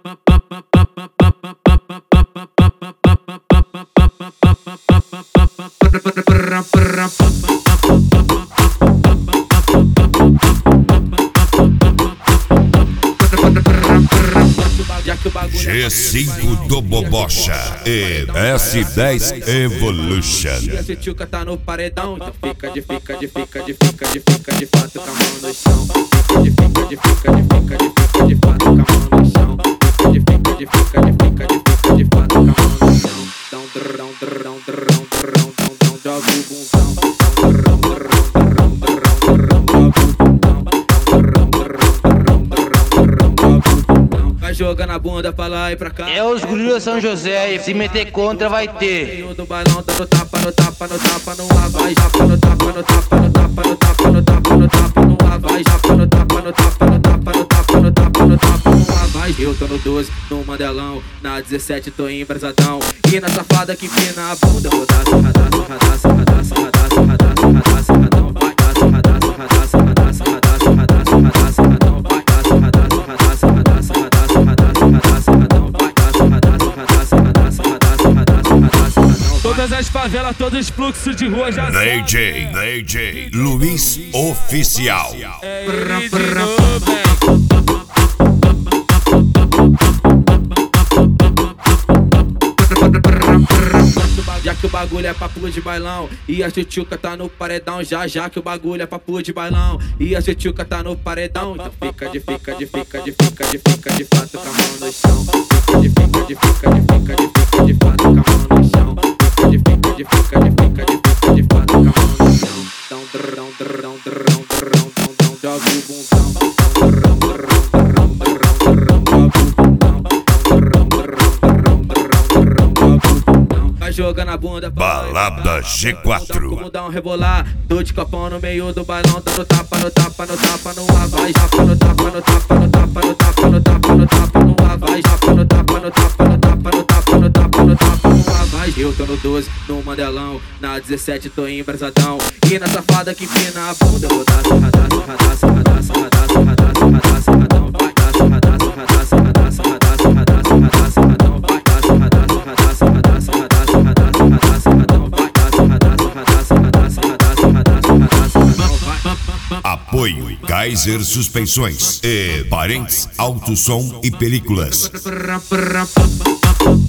G5 do Bobocha e S10 Evolution. E esse tchuca tá no paredão, então fica de fato com a mão no chão. Fica de fato com a mão no chão. Fica de fato com a mão no chão. Dão joga o bunzão. Vai jogando a bunda pra lá e pra cá. É os gurilas São José e se meter contra vai ter. Do bailão dando tapa no tapa no tapa no ar. Vai japa no tapa no tapa no tapa no tapa no tapa no tapa no ar. Vai japa no tapa no tapa no tapa no tapa no tapa no tapa no ar. Vai, eu tô no 12, no Mandelão. Na 17 tô embrasadão. E na safada que empina a bunda. Vou dar sarradaço, sarradaço, sarradaço, sarradaço, sarradaço, sarradaço, sarradão. Vai dar sarradaço, sarradaço, sarradaço, sarradaço, sarradaço, sarradaço, sarradão. Vai dar sarradaço, sarradaço, sarradaço, sarradaço, sarradaço, sarradaço, sarradão. Todas as favelas, todos os fluxos de rua já DJ Luiz Oficial. Já que o bagulho é papo de bailão e a tchutchuca tá no paredão. Já que o bagulho é papo de bailão e a tchutchuca tá no paredão. Então fica de fato com a mão no chão. Fica de fato com a mão no chão. Fica de fato com a mão no chão. Dão joga o bunzão. Vai jogando a bunda pra Balada G4. Como dá um rebolar, tô de copão no meio do bailão, dando tapa no tapa no tapa no ar. Vai japa no tapa no tapa no tapa no tapa no tapa no tapa no ar. Vai japa no tapa no tapa no tapa no tapa no tapa no tapa no ar. Vai, eu tô no 12, no Mandelão. Na 17 tô embrasadão. E na safada que empina a bunda. Vou dar sarradaço, sarradaço, sarradaço, sarradaço, sarradaço, sarradaço, sarradão. Vai dar sarradaço, sarradaço, sarradaço, sarradaço, sarradaço, sarradaço, sarradão. Vai dar sarradaço, sarradaço, sarradaço, sarradaço. Apoio Kaiser Suspensões e Parentes Auto Som e Películas.